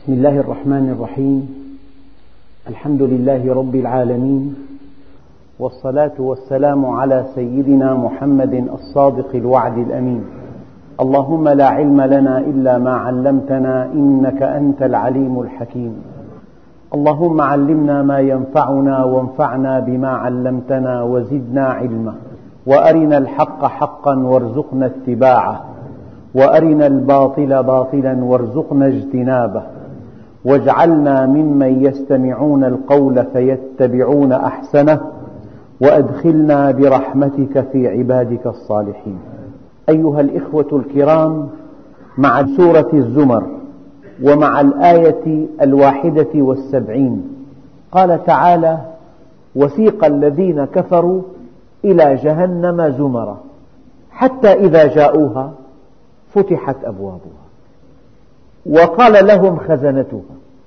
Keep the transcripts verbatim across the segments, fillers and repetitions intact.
بسم الله الرحمن الرحيم. الحمد لله رب العالمين، والصلاة والسلام على سيدنا محمد الصادق الوعد الأمين. اللهم لا علم لنا إلا ما علمتنا إنك أنت العليم الحكيم. اللهم علمنا ما ينفعنا وانفعنا بما علمتنا وزدنا علما، وأرنا الحق حقا وارزقنا اتباعه، وأرنا الباطل باطلا وارزقنا اجتنابه، واجعلنا ممن يستمعون القول فيتبعون أحسنه، وأدخلنا برحمتك في عبادك الصالحين. أيها الإخوة الكرام، مع سورة الزمر ومع الآية الواحدة والسبعين قال تعالى: وسيق الذين كفروا إلى جهنم زمرا حتى إذا جاءوها فتحت أبوابها وقال لهم خزنتها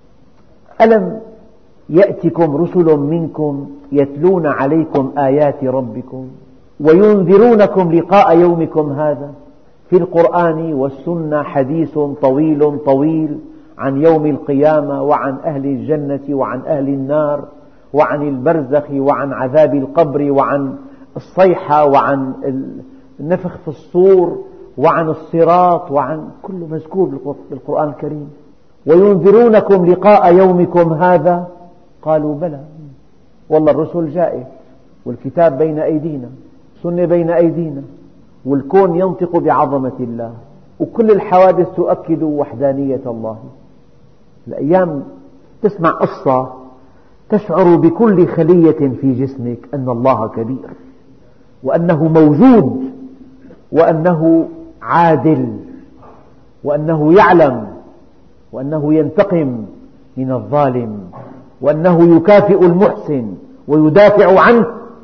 ألم يأتكم رسل منكم يتلون عليكم آيات ربكم وينذرونكم لقاء يومكم هذا. في القرآن والسنة حديث طويل طويل عن يوم القيامة، وعن أهل الجنة وعن أهل النار، وعن البرزخ، وعن عذاب القبر، وعن الصيحة، وعن النفخ في الصور، وعن الصراط، وعن كل مذكور بالقرآن الكريم. وينذرونكم لقاء يومكم هذا، قالوا بلى والله الرسل جاءت، والكتاب بين أيدينا، السنة بين أيدينا، والكون ينطق بعظمة الله، وكل الحوادث تؤكد وحدانية الله. الأيام تسمع قصة تشعر بكل خلية في جسمك أن الله كبير، وأنه موجود، وأنه عادل، وأنه يعلم، وأنه ينتقم من الظالم، وأنه يكافئ المحسن ويدافع عنه.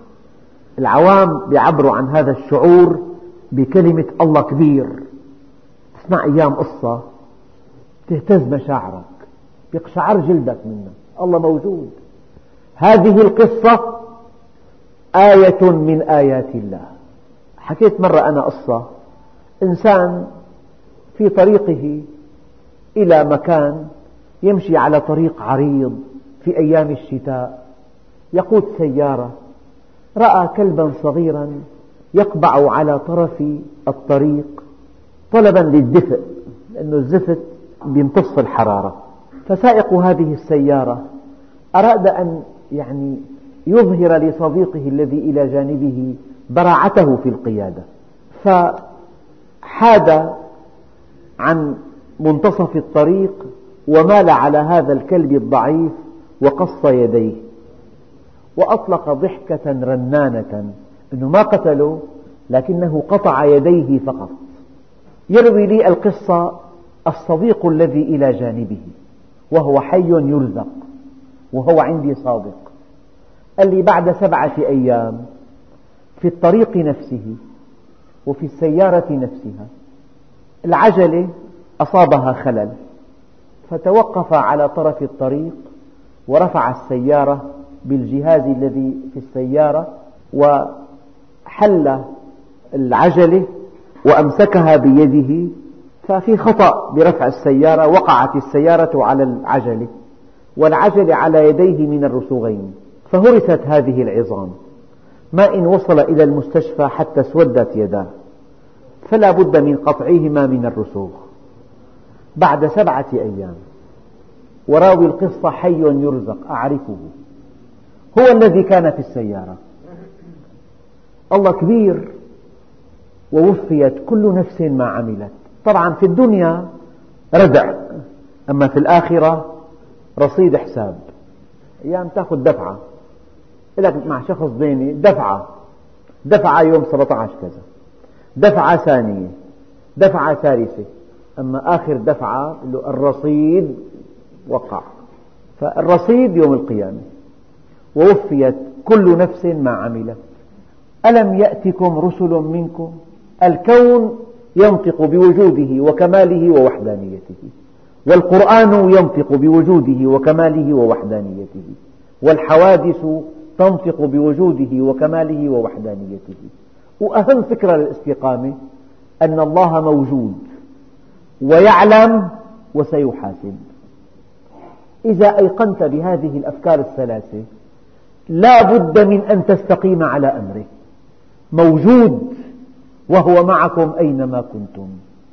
العوام يعبروا عن هذا الشعور بكلمة الله كبير. تسمع أيام قصة تهتز مشاعرك، يقشعر جلدك منها، الله موجود. هذه القصة آية من آيات الله. حكيت مرة أنا قصة إنسان في طريقه إلى مكان، يمشي على طريق عريض في أيام الشتاء، يقود سيارة، رأى كلبا صغيرا يقبع على طرف الطريق طلبا للدفء، لأن الزفت بيمتص الحرارة. فسائق هذه السيارة أراد أن يعني يظهر لصديقه الذي إلى جانبه براعته في القيادة، فحاد عن منتصف الطريق ومال على هذا الكلب الضعيف وقص يديه وأطلق ضحكة رنانة، أنه ما قتله لكنه قطع يديه فقط. يروي لي القصة الصديق الذي إلى جانبه وهو حي يرزق، وهو عندي صادق، قال لي بعد سبعة أيام في الطريق نفسه وفي السيارة نفسها العجلة أصابها خلل، فتوقف على طرف الطريق ورفع السيارة بالجهاز الذي في السيارة وحل العجلة وأمسكها بيده، ففي خطأ برفع السيارة، وقعت السيارة على العجلة والعجلة على يديه من الرسوغين، فهرست هذه العظام. ما إن وصل إلى المستشفى حتى اسودت يداه، فلا بد من قطعهما من الرسوغ بعد سبعة أيام. وراوي القصة حي يرزق أعرفه، هو الذي كان في السيارة. الله كبير، ووفيت كل نفس ما عملت. طبعا في الدنيا ردع، أما في الآخرة رصيد حساب. أيام تأخذ دفعة، لك مع شخص ديني دفعة دفعة يوم سبعة عشر كذا، دفعة ثانية، دفعة ثالثة، أما آخر دفعة الرصيد وقع. فالرصيد يوم القيامة. ووفيت كل نفس ما عملت. ألم يأتكم رسل منكم. الكون ينطق بوجوده وكماله ووحدانيته، والقرآن ينطق بوجوده وكماله ووحدانيته، والحوادث تنطق بوجوده وكماله ووحدانيته. وأهم فكرة للاستقامة أن الله موجود ويعلم وسيحاسب. إذا أيقنت بهذه الأفكار الثلاثة لا بد من أن تستقيم على أمره، موجود وهو معكم أينما كنتم،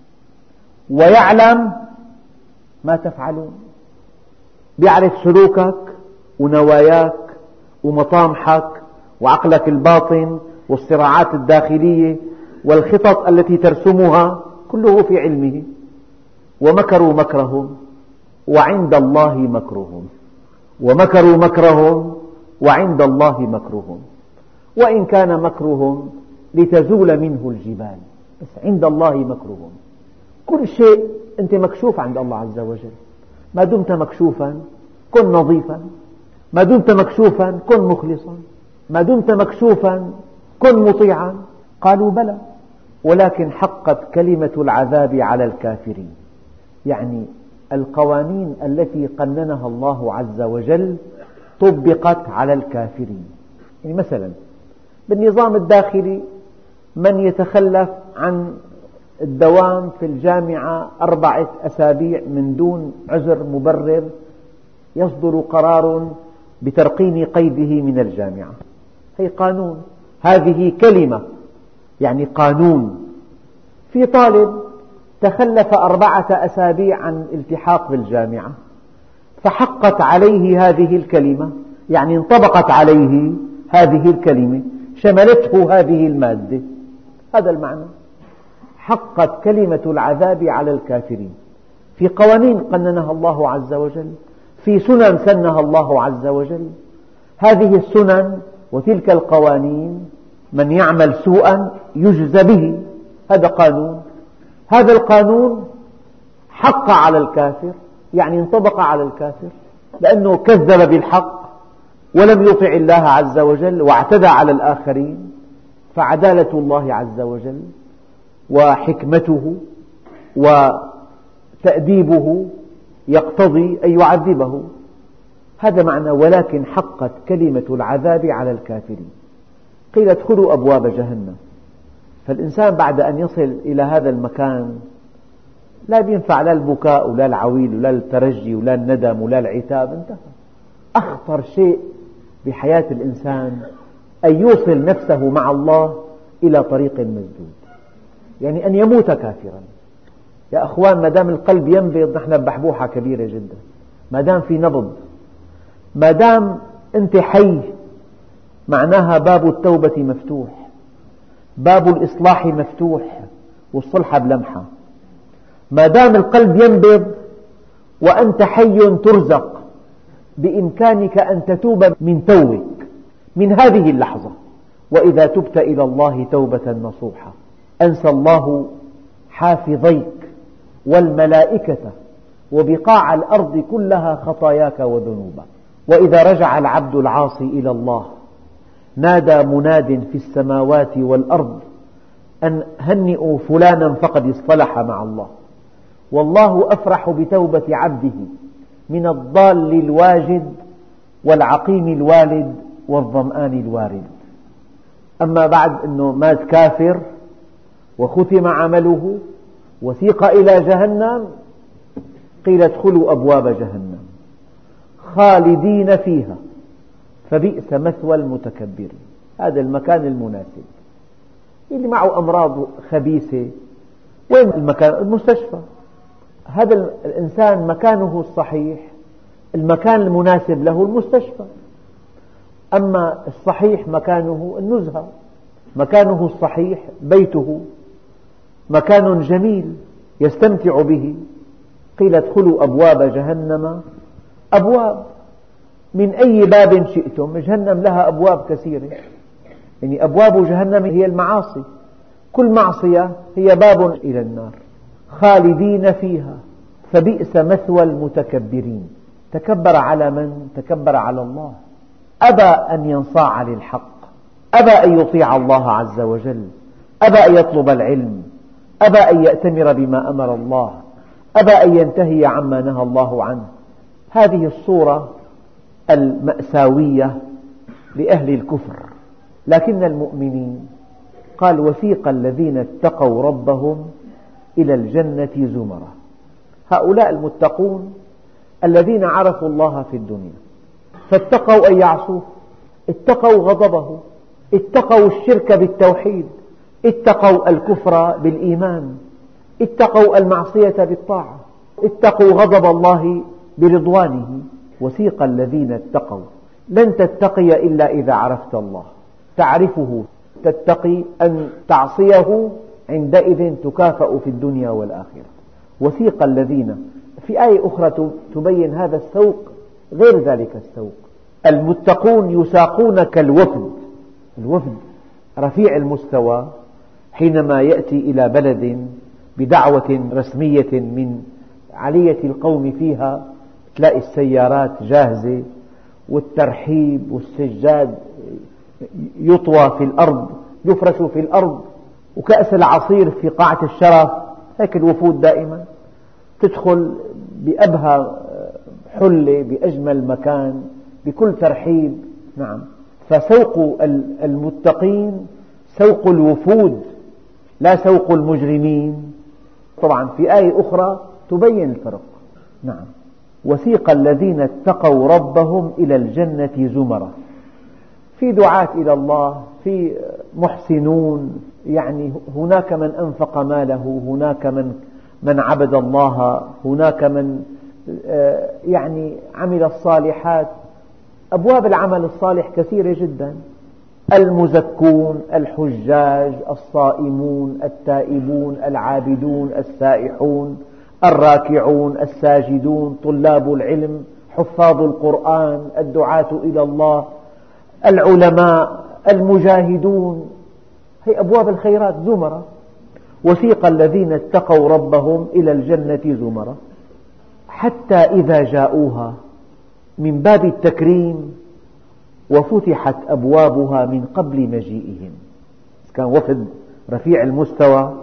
ويعلم ما تفعلون، يعرف سلوكك ونواياك ومطامحك وعقلك الباطن والصراعات الداخلية والخطط التي ترسمها، كله في علمه. ومكروا مكرهم وعند الله مكرهم، ومكروا مكرهم وعند الله مكرهم، وإن كان مكرهم لتزول منه الجبال، بس عند الله مكرهم. كل شيء أنت مكشوف عند الله عز وجل، ما دمت مكشوفا كن نظيفا، ما دمت مكشوفا كن مخلصا، ما دمت مكشوفا كن مطيعا. قالوا بلى، ولكن حقت كلمة العذاب على الكافرين. يعني القوانين التي قننها الله عز وجل طبقت على الكافرين. يعني مثلا بالنظام الداخلي من يتخلف عن الدوام في الجامعة أربعة أسابيع من دون عذر مبرر يصدر قرار بترقيم قيده من الجامعة، هي قانون، هذه كلمة يعني قانون. في طالب تخلف أربعة أسابيع عن الالتحاق بالجامعة فحقت عليه هذه الكلمة، يعني انطبقت عليه هذه الكلمة، شملته هذه المادة، هذا المعنى. حقت كلمة العذاب على الكافرين في قوانين قننها الله عز وجل، في سنن سنها الله عز وجل. هذه السنن وتلك القوانين من يعمل سوءا يجزى به، هذا قانون. هذا القانون حق على الكافر، يعني انطبق على الكافر لأنه كذب بالحق ولم يطع الله عز وجل واعتدى على الآخرين، فعدالة الله عز وجل وحكمته وتأديبه يقتضي أن يعذبه. هذا معنى ولكن حقت كلمة العذاب على الكافرين. قيل ادخلوا أبواب جهنم. فالإنسان بعد أن يصل إلى هذا المكان لا ينفع لا البكاء ولا العويل ولا الترجي ولا الندم ولا العتاب، انتهى. أخطر شيء بحياة الإنسان أن يوصل نفسه مع الله إلى طريق مسدود، يعني أن يموت كافرا. يا أخوان، ما دام القلب ينبض نحن ببحبوحة كبيرة جدا، ما دام في نبض، ما دام أنت حي، معناها باب التوبة مفتوح، باب الإصلاح مفتوح، والصلح بلمحة. ما دام القلب ينبض وأنت حي ترزق، بإمكانك أن تتوب من توبك من هذه اللحظة. وإذا تبت إلى الله توبة نصوحة أنسى الله حافظيك والملائكة وبقاع الأرض كلها خطاياك وذنوبك. وإذا رجع العبد العاصي إلى الله نادى مناد في السماوات والأرض أن هنئوا فلانا فقد اصطلح مع الله. والله أفرح بتوبة عبده من الضال الواجد والعقيم الوالد والظمآن الوارد. أما بعد أنه مات كافر وختم عمله وسيق إلى جهنم، قيل ادخلوا أبواب جهنم خالدين فيها فبئس مثوى المتكبرين. هذا المكان المناسب. اللي معه أمراض خبيثة وين المكان؟ المستشفى. هذا الإنسان مكانه الصحيح، المكان المناسب له المستشفى. أما الصحيح مكانه النزهة، مكانه الصحيح بيته، مكان جميل يستمتع به. قيل ادخلوا أبواب جهنم، أبواب من أي باب شئتم. جهنم لها أبواب كثيرة، يعني أبواب جهنم هي المعاصي، كل معصية هي باب إلى النار. خالدين فيها فبئس مثوى المتكبرين. تكبر على من؟ تكبر على الله، أبى أن ينصاع للحق، أبى أن يطيع الله عز وجل، أبى أن يطلب العلم، أبى أن يأتمر بما أمر الله، أبى أن ينتهي عما نهى الله عنه. هذه الصورة المأساوية لأهل الكفر. لكن المؤمنين قال وسيق الذين اتقوا ربهم إلى الجنة زمرا. هؤلاء المتقون الذين عرفوا الله في الدنيا فاتقوا أن يعصوه، اتقوا غضبه، اتقوا الشرك بالتوحيد، اتقوا الكفر بالإيمان، اتقوا المعصية بالطاعة، اتقوا غضب الله برضوانه. وسيق الذين اتقوا، لن تتقي إلا إذا عرفت الله، تعرفه تتقي، أن تعصيه عندئذ تكافأ في الدنيا والآخرة. وسيق الذين، في آية أخرى تبين هذا السوق غير ذلك السوق. المتقون يساقون كالوفد، الوفد رفيع المستوى حينما يأتي إلى بلد بدعوة رسمية من علية القوم فيها، تلاقي السيارات جاهزة والترحيب والسجاد يطوى في الأرض، يفرش في الأرض، وكأس العصير في قاعة الشرف. هيك الوفود دائما تدخل بأبهى حلة، بأجمل مكان، بكل ترحيب. نعم، فسوق المتقين سوق الوفود لا سوق المجرمين. طبعا في آية أخرى تبين الفرق. نعم، وسيق الذين اتقوا ربهم إلى الجنة زمرا. في دعاة إلى الله، في محسنون، يعني هناك من أنفق ماله، هناك من من عبد الله، هناك من يعني عمل الصالحات. أبواب العمل الصالح كثيرة جدا، المزكون، الحجاج، الصائمون، التائبون، العابدون، السائحون، الراكعون، الساجدون، طلاب العلم، حفاظ القرآن، الدعاة إلى الله، العلماء، المجاهدون. هي أبواب الخيرات زمرة. وسيق الذين اتقوا ربهم إلى الجنة زمرا حتى إذا جاءوها، من باب التكريم، وفتحت أبوابها من قبل مجيئهم. كان وفد رفيع المستوى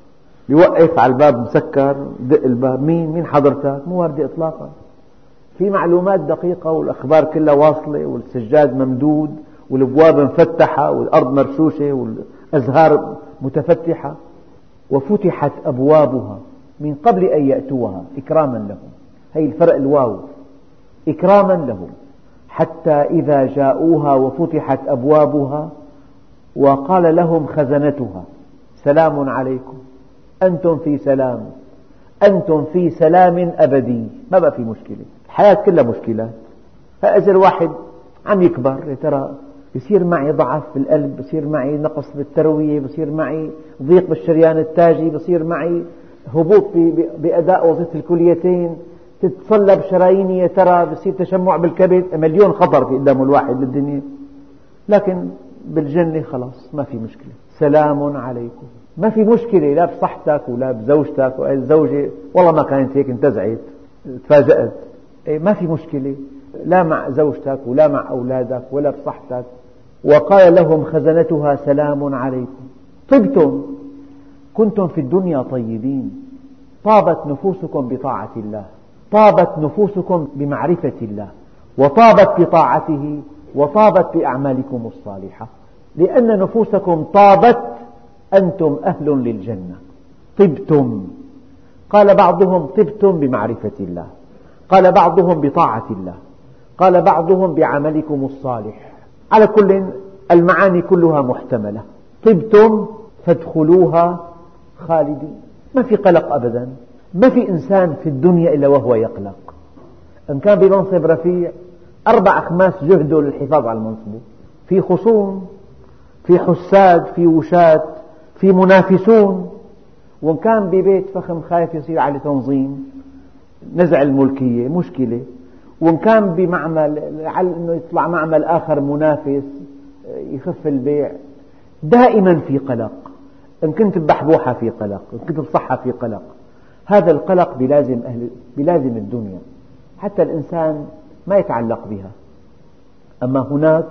يوقف على الباب مسكر، دق الباب، مين مين حضرتك؟ مو واردة إطلاقا، في معلومات دقيقة والأخبار كلها واصلة والسجاد ممدود والأبواب مفتحة والأرض مرشوشة والأزهار متفتحة. وفتحت أبوابها من قبل أن يأتوها إكراما لهم. هي الفرق الواو، إكراما لهم. حتى إذا جاءوها وفتحت أبوابها وقال لهم خزنتها سلام عليكم، أنتم في سلام، أنتم في سلام أبدي. ما بقى في مشكلة، الحياة كلها مشكلات. فإذا الواحد عم يكبر، يا ترى بصير معي ضعف بالقلب، بصير معي نقص بالتروية، بصير معي ضيق بالشريان التاجي، بصير معي هبوط بأداء وظيفة الكليتين، تتصلب شراييني، يا ترى بصير تشمع بالكبد. مليون خطر في قدام الواحد بالدنيا. لكن بالجنة خلاص ما في مشكلة، سلام عليكم. ما في مشكلة لا بصحتك ولا بزوجتك، الزوجة والله ما كانت هيك انتزعت تفاجأت، ما في مشكلة، لا مع زوجتك ولا مع أولادك ولا بصحتك. وقال لهم خزنتها سلام عليكم طبتم، كنتم في الدنيا طيبين، طابت نفوسكم بطاعة الله، طابت نفوسكم بمعرفة الله، وطابت بطاعته، وطابت بأعمالكم الصالحة. لأن نفوسكم طابت أنتم أهل للجنة. طبتم، قال بعضهم طبتم بمعرفة الله، قال بعضهم بطاعة الله، قال بعضهم بعملكم الصالح. على كل المعاني كلها محتملة. طبتم فادخلوها خالدين. ما في قلق أبدا. ما في إنسان في الدنيا إلا وهو يقلق. إن كان بمنصب رفيع أربع أخماس جهده للحفاظ على المنصب، في خصوم، في حساد، في وشاة، في منافسون. وإن كان ببيت فخم خايف يصير عليه تنظيم، نزع الملكية مشكلة. وإن كان بمعمل لعل أنه يطلع معمل آخر منافس يخف البيع، دائما في قلق. إن كنت ببحبوحة في قلق، إن كنت بصحة في قلق. هذا القلق بلازم, أهل بلازم الدنيا حتى الإنسان ما يتعلق بها. أما هناك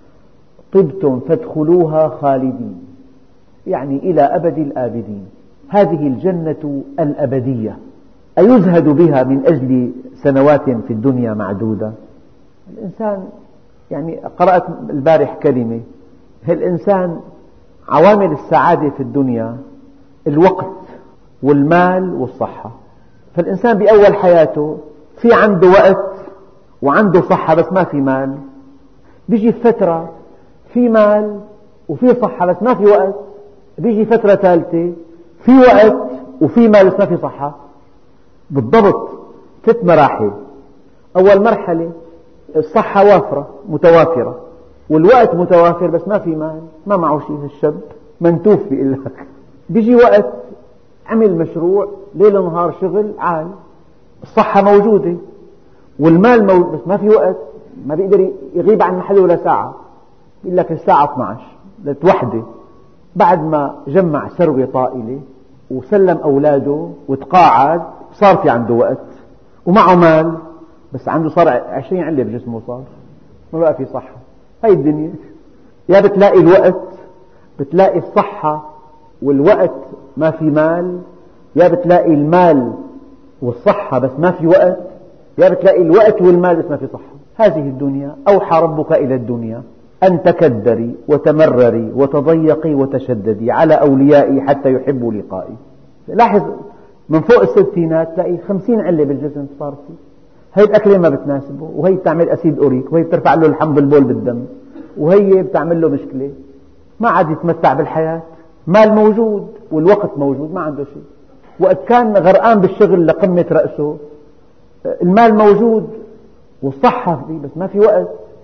طبتم فادخلوها خالدين، يعني إلى أبد الآبدين. هذه الجنة الأبدية أيزهد بها من أجل سنوات في الدنيا معدودة؟ الإنسان يعني قرأت البارح كلمة، الإنسان عوامل السعادة في الدنيا الوقت والمال والصحة. فالإنسان بأول حياته في عنده وقت وعنده صحة بس ما في مال. بيجي فترة في مال وفي صحة بس ما في وقت. بيجي فترة ثالثة في وقت وفي مال بس ما في صحة. بالضبط ست مراحل. أول مرحلة الصحة وافرة متوافرة والوقت متوافر بس ما في مال، ما معه شيء الشاب منتوف بيقول لك. بيجي وقت عمل مشروع ليل نهار شغل عال، الصحة موجودة والمال موجود بس ما في وقت، ما بيقدر يغيب عن محله ولا ساعة. بيقول لك الساعة اثني عشر لتوحدة، بعد ما جمع ثروة طائلة وسلم أولاده وتقاعد صار في عنده وقت ومعه مال بس عنده صار عشرين علة بجسمه، صار ما بقى في صحة. هاي الدنيا يا بتلاقي الوقت بتلاقي الصحة والوقت ما في مال، يا بتلاقي المال والصحة بس ما في وقت، يا بتلاقي الوقت والمال بس ما في صحة. هذه الدنيا. أوحى ربك إلى الدنيا أن تكدري وتمرري وتضيقي وتشددي على أوليائي حتى يحبوا لقائي. لاحظ من فوق الستينات تلاقي خمسين علة بالجسم صار فيه. هي الأكلة ما بتناسبه، وهي بتعمل أسيد أوريك، وهي بترفع له الحمض البول بالدم، وهي بتعمل له مشكلة. ما عاد يتمتع بالحياة. مال موجود والوقت موجود، ما عنده شيء. وقت كان غرقان بالشغل لقمة رأسه، المال موجود والصحة فيه بس ما في وقت.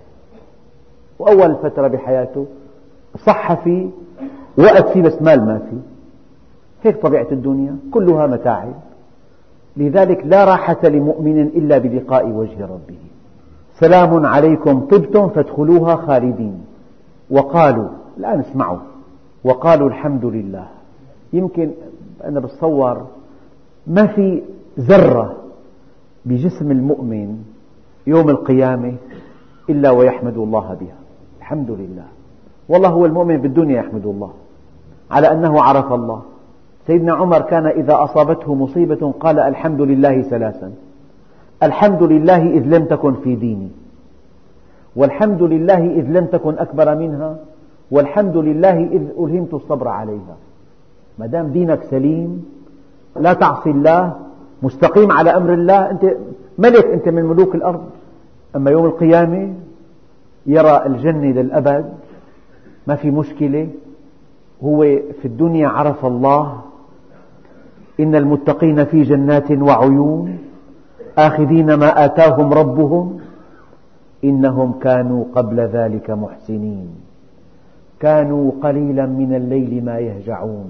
وأول فترة بحياته صحة فيه وقت فيه بس مال ما فيه. هيك طبيعة الدنيا كلها متاعب. لذلك لا راحة لمؤمن إلا بلقاء وجه ربه. سلام عليكم طبتم فادخلوها خالدين. وقالوا، الآن اسمعوا، وقالوا الحمد لله. يمكن أنا بتصور ما في ذرة بجسم المؤمن يوم القيامة إلا ويحمد الله بها. الحمد لله. والله هو المؤمن بالدنيا يحمد الله على أنه عرف الله. سيدنا عمر كان إذا أصابته مصيبة قال الحمد لله ثلاثا: الحمد لله إذ لم تكن في ديني، والحمد لله إذ لم تكن أكبر منها، والحمد لله إذ ألهمت الصبر عليها. ما دام دينك سليم لا تعصي الله مستقيم على أمر الله، أنت ملك، أنت من ملوك الأرض. أما يوم القيامة يرى الجنة للأبد، ما في مشكلة. هو في الدنيا عرف الله. إن المتقين في جنات وعيون آخذين ما آتاهم ربهم إنهم كانوا قبل ذلك محسنين كانوا قليلا من الليل ما يهجعون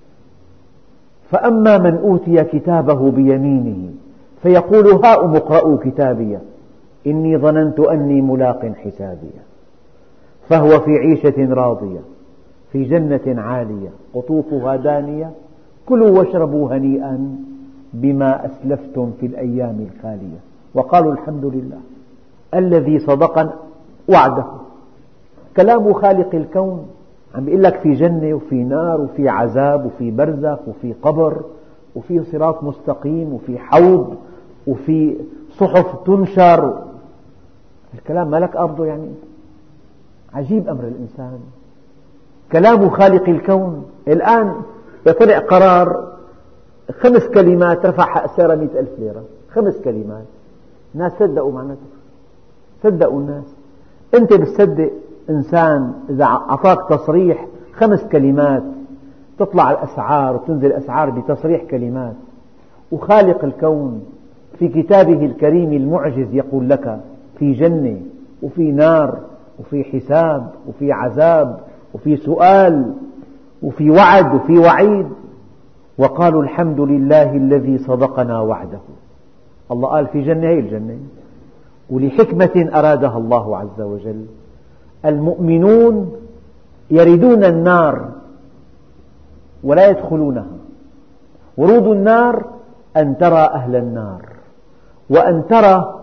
فأما من أوتي كتابه بيمينه فيقول هاؤم اقرءوا كتابي إني ظننت أني ملاق حسابي فهو في عيشة راضية في جنة عالية قطوفها دانية كلوا واشربوا هنيئا بما أسلفتم في الأيام الخالية. وقالوا الحمد لله الذي صدق وعده. كلام خالق الكون عم بيقول لك في جنة وفي نار وفي عذاب وفي برزخ وفي قبر وفي صراط مستقيم وفي حوض وفي صحف تنشر. الكلام ما لك أرضه، يعني عجيب أمر الإنسان. كلام خالق الكون. الآن يطلع قرار خمس كلمات رفع حق السيارة مئة ألف ليرة، خمس كلمات. الناس صدقوا معناته، صدقوا الناس. أنت بتصدق إنسان إذا أعطاك تصريح خمس كلمات تطلع الأسعار وتنزل الأسعار بتصريح كلمات؟ وخالق الكون في كتابه الكريم المعجز يقول لك في جنة وفي نار وفي حساب وفي عذاب وفي سؤال وفي وعد وفي وعيد. وقالوا الحمد لله الذي صدقنا وعده. الله قال في جنة، هي الجنة ولحكمة أرادها الله عز وجل. المؤمنون يردون النار ولا يدخلونها. ورود النار أن ترى أهل النار وأن ترى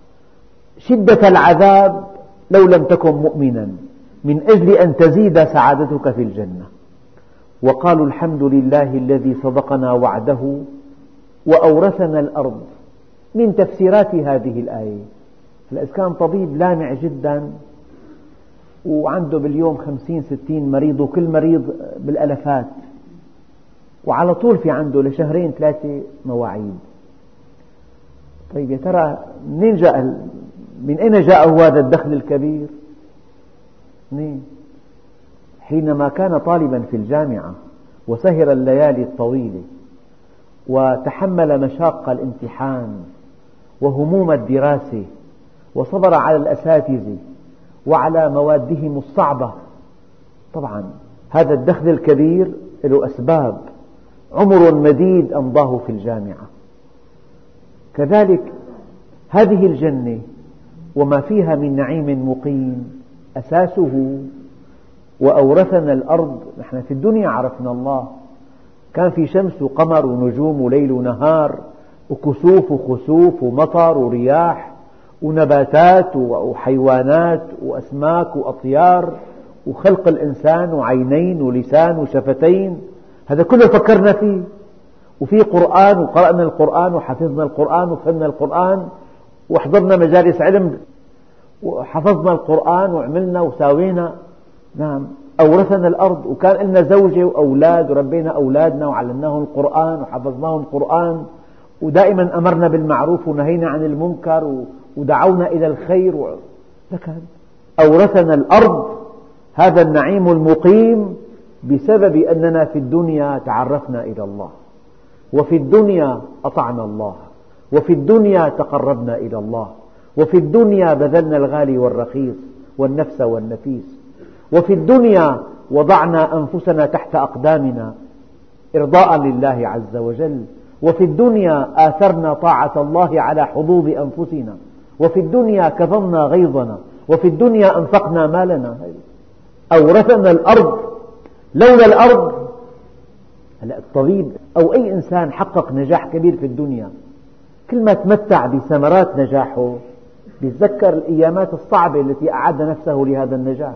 شدة العذاب لو لم تكن مؤمنا من أجل أن تزيد سعادتك في الجنة. وقالوا الحمد لله الذي صدقنا وعده وأورثنا الأرض. من تفسيرات هذه الآية، إذا كان طبيب لامع جدا وعنده باليوم خمسين ستين مريض وكل مريض بالألفات وعلى طول في عنده لشهرين ثلاثة مواعيد، طيب يا ترى منين جاء من أين جاءه هذا الدخل الكبير؟ منين؟ حينما كان طالبا في الجامعة وسهر الليالي الطويلة وتحمل مشاق الامتحان وهموم الدراسة وصبر على الأساتذة وعلى موادهم الصعبة. طبعا هذا الدخل الكبير له أسباب، عمر مديد أمضاه في الجامعة. كذلك هذه الجنة وما فيها من نعيم مقيم أساسه وأورثنا الأرض. نحن في الدنيا عرفنا الله، كان في شمس وقمر ونجوم وليل ونهار وكسوف وخسوف ومطر ورياح ونباتات وحيوانات وأسماك وأطيار وخلق الإنسان وعينين ولسان وشفتين، هذا كله فكرنا فيه. وفي قرآن وقرأنا القرآن وحفظنا القرآن وفهمنا القرآن وحضرنا مجالس علم وحفظنا القرآن وعملنا وساوينا. نعم، أورثنا الأرض، وكان لنا زوجة وأولاد وربينا أولادنا وعلمناهم القرآن وحفظناهم القرآن، ودائما أمرنا بالمعروف ونهينا عن المنكر ودعونا إلى الخير. لكن أورثنا الأرض، هذا النعيم المقيم بسبب أننا في الدنيا تعرفنا إلى الله، وفي الدنيا أطعنا الله، وفي الدنيا تقربنا إلى الله، وفي الدنيا بذلنا الغالي والرخيص والنفس والنفيس، وفي الدنيا وضعنا أنفسنا تحت أقدامنا إرضاء لله عز وجل، وفي الدنيا آثرنا طاعة الله على حظوظ أنفسنا، وفي الدنيا كظمنا غيظنا، وفي الدنيا أنفقنا مالنا. أورثنا الأرض. لولا الأرض، هلأ الطبيب أو أي إنسان حقق نجاح كبير في الدنيا كل ما تمتع بثمرات نجاحه بيتذكر الأيامات الصعبة التي أعد نفسه لهذا النجاح.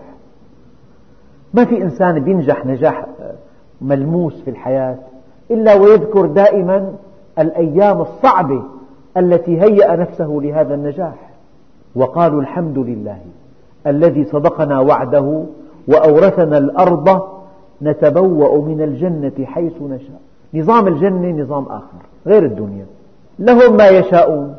ما في إنسان بينجح نجاح ملموس في الحياة إلا ويذكر دائما الأيام الصعبة التي هيأ نفسه لهذا النجاح. وقالوا الحمد لله الذي صدقنا وعده وأورثنا الأرض نتبوأ من الجنة حيث نشاء. نظام الجنة نظام آخر غير الدنيا، لهم ما يشاءون،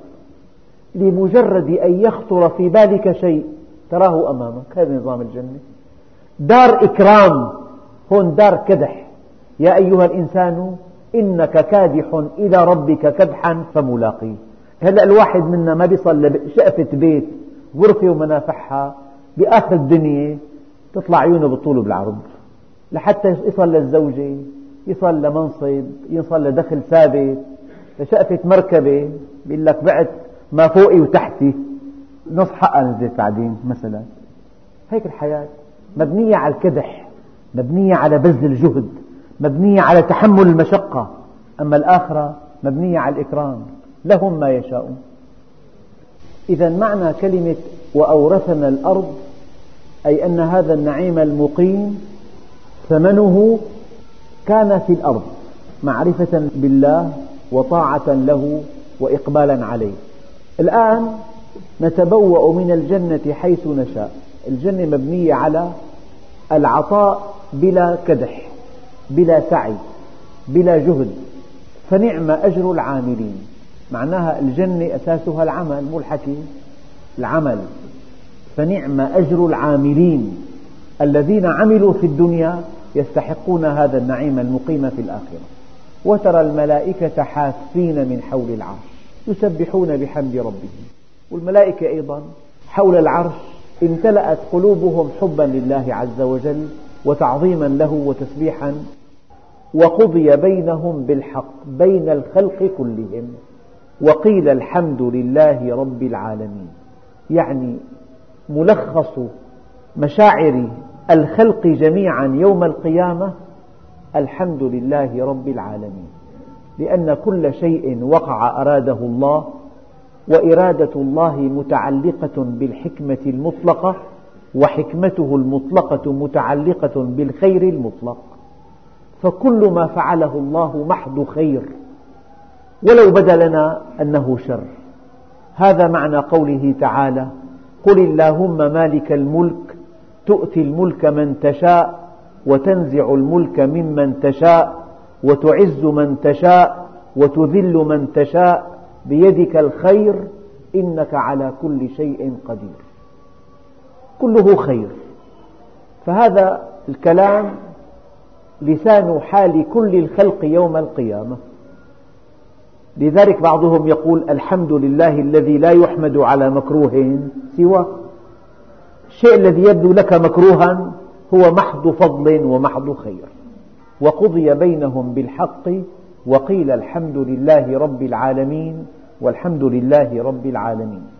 لمجرد أن يخطر في بالك شيء تراه أمامك. هذا نظام الجنة. دار إكرام، هون دار كدح. يا أيها الإنسان إنك كادح إلى ربك كدحا فملاقيه. هلأ الواحد منا ما بيصل لشقفة بيت غرفة ومنافحها بآخر الدنيا تطلع عيونه بالطول وبالعرض، لحتى يصل للزوجة، يصل لمنصب، يصل لدخل ثابت، لشقفة مركبة بيقول لك بعت ما فوقي وتحتي نص حقها نزلت بعدين مثلا. هيك الحياة مبنية على الكدح، مبنية على بذل الجهد، مبنية على تحمل المشقة. أما الآخرة مبنية على الإكرام، لهم ما يشاءون. إذا معنى كلمة وأورثنا الأرض أي أن هذا النعيم المقيم ثمنه كان في الأرض، معرفة بالله وطاعة له وإقبالا عليه. الآن نتبوأ من الجنة حيث نشاء. الجنة مبنية على العطاء بلا كدح، بلا سعي، بلا جهد، فنعم أجر العاملين. معناها الجنة أساسها العمل، مو الحكي، العمل. فنعم أجر العاملين الذين عملوا في الدنيا يستحقون هذا النعيم المقيم في الآخرة. وترى الملائكة حافين من حول العرش يسبحون بحمد ربهم. والملائكة أيضا حول العرش امتلأت قلوبهم حبا لله عز وجل وتعظيما له وتسبيحا. وقضي بينهم بالحق بين الخلق كلهم وقيل الحمد لله رب العالمين. يعني ملخص مشاعر الخلق جميعا يوم القيامة الحمد لله رب العالمين، لأن كل شيء وقع أراده الله، وإرادة الله متعلقة بالحكمة المطلقة، وحكمته المطلقة متعلقة بالخير المطلق. فكل ما فعله الله محض خير ولو بدا لنا أنه شر. هذا معنى قوله تعالى قل اللهم مالك الملك تؤتي الملك من تشاء وتنزع الملك ممن تشاء وتعز من تشاء وتذل من تشاء بيدك الخير إنك على كل شيء قدير. كله خير. فهذا الكلام لسان حال كل الخلق يوم القيامة. لذلك بعضهم يقول الحمد لله الذي لا يحمد على مكروه سواه. الشيء الذي يبدو لك مكروها هو محض فضل ومحض خير. وقضي بينهم بالحق وقيل الحمد لله رب العالمين والحمد لله رب العالمين.